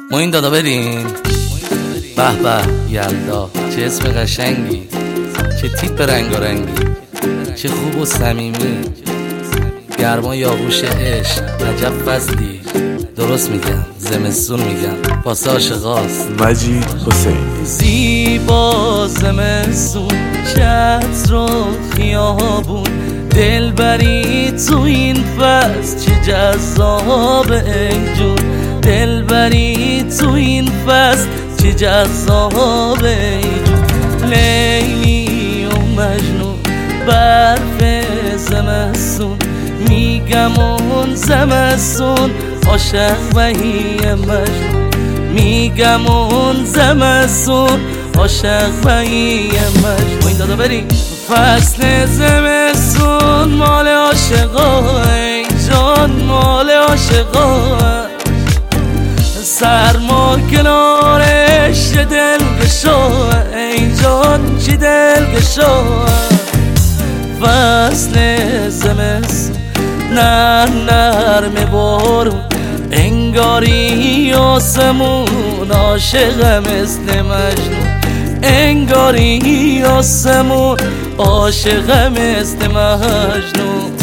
ما این دادا بریم. به به یلدا، چه اسم قشنگی، چه تیپ رنگارنگی، چه خوب و صمیمی، گرمای آغوش عشق، عجب فصلی. درست میگم، زمستون میگم، واسه عاشقاست. مجید حسین. زیبا زمستون، چتر و خیابون، دلبری تو این فصل چه جذابه ای جون، دلبری تو این فصل چه جذابه ای جون. لیلی و مجنون، برف زمستون، میگم اون زمستون عاشق وحی مجنون، میگم اون زمستون عاشق وحی مجنون. این دادا بریم. فصل زمستون مال عاشقا ای جان، مال عاشقا، سرما کنارش چه دلگشا ای جان، چه دلگشا. فصل زمستون نرم بارون، انگاری آسمون عاشق مثل مجنون، انگاری آسمون عاشق مثل مجنون.